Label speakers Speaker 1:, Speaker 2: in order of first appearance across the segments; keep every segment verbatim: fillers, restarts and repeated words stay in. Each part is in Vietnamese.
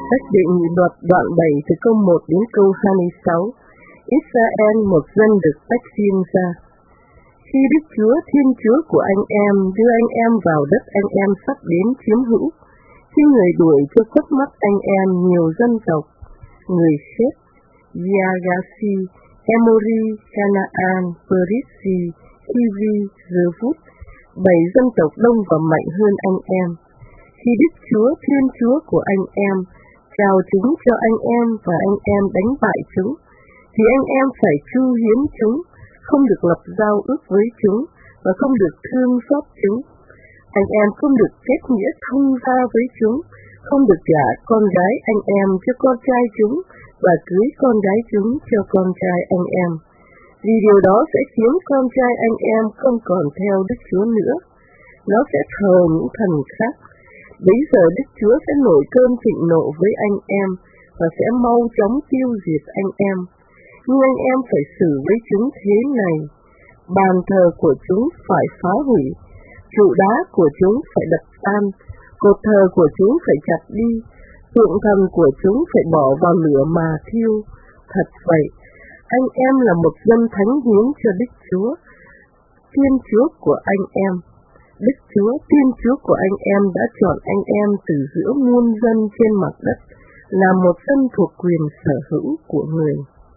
Speaker 1: Sách Đệ Nhị Luật đoạn bảy từ câu một đến câu hai mươi sáu. Israel một dân được tách riêng ra. Khi Đức Chúa Thiên Chúa của anh em đưa anh em vào đất anh em sắp đến chiếm hữu, khi người đuổi cho khuất mắt anh em nhiều dân tộc, người Sét, Giagasi, Emori, Canaan, Perisi, Hivi, Jebus, bảy dân tộc đông và mạnh hơn anh em. Khi Đức Chúa Thiên Chúa của anh em chào chúng cho anh em và anh em đánh bại chúng, thì anh em phải tru hiến chúng, không được lập giao ước với chúng và không được thương xót chúng. Anh em không được kết nghĩa thông gia với chúng, không được gả con gái anh em cho con trai chúng và cưới con gái chúng cho con trai anh em, vì điều đó sẽ khiến con trai anh em không còn theo Đức Chúa nữa. Nó sẽ thờ những thần khác. Bấy giờ Đức Chúa sẽ nổi cơn thịnh nộ với anh em và sẽ mau chóng tiêu diệt anh em. Nhưng anh em phải xử với chúng thế này: bàn thờ của chúng phải phá hủy, trụ đá của chúng phải đập tan, cột thờ của chúng phải chặt đi, tượng thần của chúng phải bỏ vào lửa mà thiêu. Thật vậy, anh em là một dân thánh hiến cho Đức Chúa, Thiên Chúa của anh em. Đức Chúa Thiên Chúa của anh em đã chọn anh em từ giữa muôn dân trên mặt đất, là một dân thuộc quyền sở hữu của người.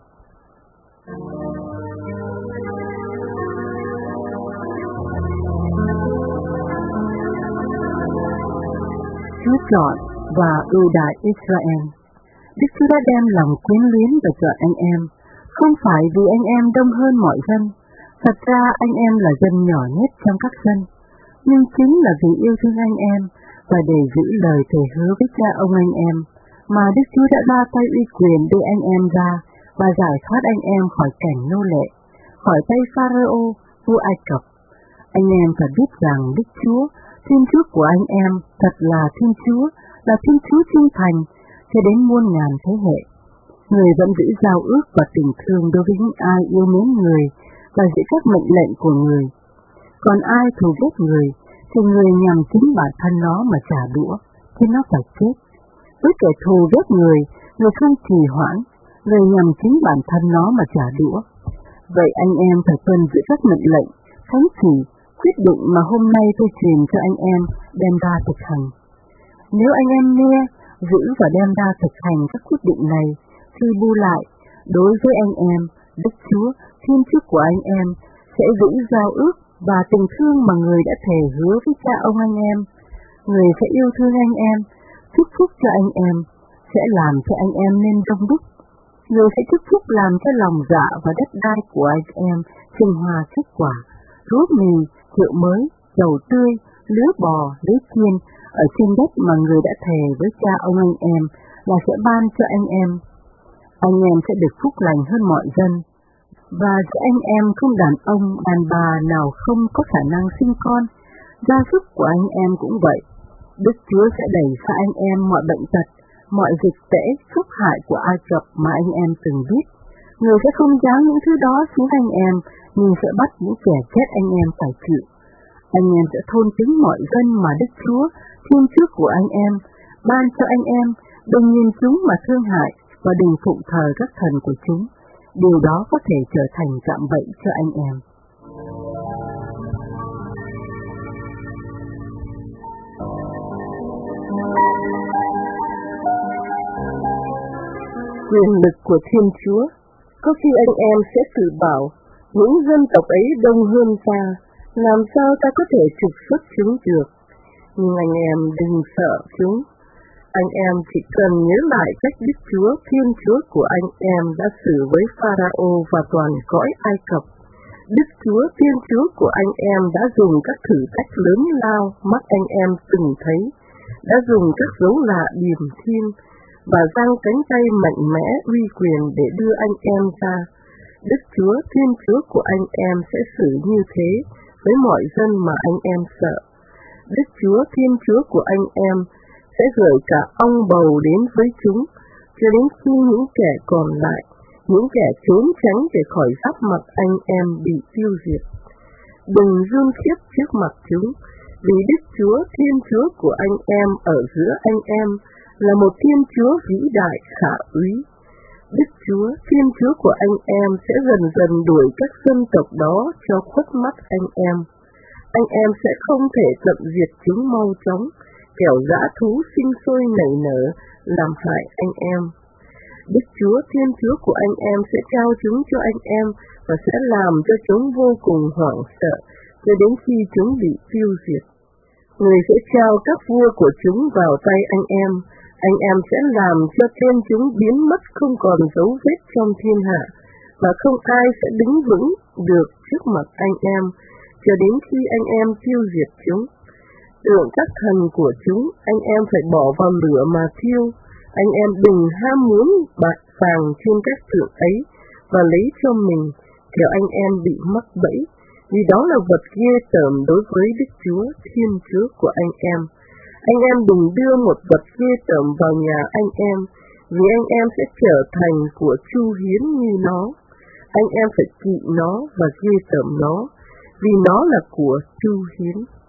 Speaker 2: Chúa chọn và ưu đãi Israel. Đức Chúa đã đem lòng quyến luyến và chọn anh em, không phải vì anh em đông hơn mọi dân. Thật ra anh em là dân nhỏ nhất trong các dân, nhưng chính là vì yêu thương anh em và để giữ lời thề hứa với cha ông anh em, mà Đức Chúa đã ra tay uy quyền đưa anh em ra và giải thoát anh em khỏi cảnh nô lệ, khỏi tay Pharaoh, vua Ai Cập. Anh em phải biết rằng Đức Chúa, Thiên Chúa của anh em, thật là Thiên Chúa, là Thiên Chúa trung thành cho đến muôn ngàn thế hệ. Người vẫn giữ giao ước và tình thương đối với những ai yêu mến người và giữ các mệnh lệnh của người. Còn ai thù ghét người, thì người nhằm chính bản thân nó mà trả đũa, thì nó phải chết. Với kẻ thù ghét người, người không trì hoãn, người nhằm chính bản thân nó mà trả đũa. Vậy anh em phải tuân giữ các mệnh lệnh, thánh chỉ, quyết định mà hôm nay tôi truyền cho anh em đem ra thực hành. Nếu anh em nghe, giữ và đem ra thực hành các quyết định này, thì bù lại, đối với anh em, Đức Chúa, Thiên Chúa của anh em sẽ giữ giao ước và tình thương mà người đã thề hứa với cha ông anh em. Người sẽ yêu thương anh em, chúc phúc cho anh em, sẽ làm cho anh em nên đông đúc. Người sẽ chúc phúc làm cho lòng dạ và đất đai của anh em sinh hoa kết quả, lúa mì, rượu mới, dầu tươi, lứa bò, lứa chiên ở trên đất mà người đã thề với cha ông anh em là sẽ ban cho anh em. Anh em sẽ được phúc lành hơn mọi dân. Và giữa anh em không đàn ông, đàn bà nào không có khả năng sinh con, gia súc của anh em cũng vậy. Đức Chúa sẽ đẩy xa anh em mọi bệnh tật, mọi dịch tễ, phúc hại của Ai Cập mà anh em từng biết. Người sẽ không giáng những thứ đó xuống anh em, nhưng sẽ bắt những kẻ chết anh em phải chịu. Anh em sẽ thôn tính mọi dân mà Đức Chúa, Thiên Chúa của anh em, ban cho anh em, đừng nhìn chúng mà thương hại và đừng phụng thờ các thần của chúng. Điều đó có thể trở thành cạm bẫy cho anh em.
Speaker 1: Quyền lực của Thiên Chúa. Có khi anh em sẽ tự bảo, những dân tộc ấy đông hơn ta, làm sao ta có thể trục xuất chúng được? Nhưng anh em đừng sợ chúng. Anh em chỉ cần nhớ lại cách Đức Chúa, Thiên Chúa của anh em đã xử với Pharaoh và toàn cõi Ai Cập. Đức Chúa, Thiên Chúa của anh em đã dùng các thử thách lớn lao mắt anh em từng thấy, đã dùng các dấu lạ điềm thiên, và giang cánh tay mạnh mẽ uy quyền để đưa anh em ra. Đức Chúa, Thiên Chúa của anh em sẽ xử như thế với mọi dân mà anh em sợ. Đức Chúa, Thiên Chúa của anh em sẽ gửi cả ong bầu đến với chúng, cho đến khi những kẻ còn lại, những kẻ trốn tránh để khỏi giáp mặt anh em bị tiêu diệt. Đừng run khiếp trước mặt chúng, vì Đức Chúa, Thiên Chúa của anh em ở giữa anh em là một Thiên Chúa vĩ đại khả úy. Đức Chúa, Thiên Chúa của anh em sẽ dần dần đuổi các dân tộc đó cho khuất mắt anh em. Anh em sẽ không thể tận diệt chúng mau chóng, kẻo dã thú sinh sôi nảy nở, làm hại anh em. Đức Chúa, Thiên Chúa của anh em sẽ trao chúng cho anh em và sẽ làm cho chúng vô cùng hoảng sợ, cho đến khi chúng bị tiêu diệt. Người sẽ trao các vua của chúng vào tay anh em, anh em sẽ làm cho tên chúng biến mất không còn dấu vết trong thiên hạ, và không ai sẽ đứng vững được trước mặt anh em, cho đến khi anh em tiêu diệt chúng. Tượng các thần của chúng, anh em phải bỏ vào lửa mà thiêu. Anh em đừng ham muốn bạc vàng trên các tượng ấy và lấy cho mình, kẻo anh em bị mắc bẫy, vì đó là vật ghê tởm đối với Đức Chúa, Thiên Chúa của anh em. Anh em đừng đưa một vật ghê tởm vào nhà anh em, vì anh em sẽ trở thành của Chu Hiến như nó. Anh em phải kỵ nó và ghê tởm nó, vì nó là của Chu Hiến.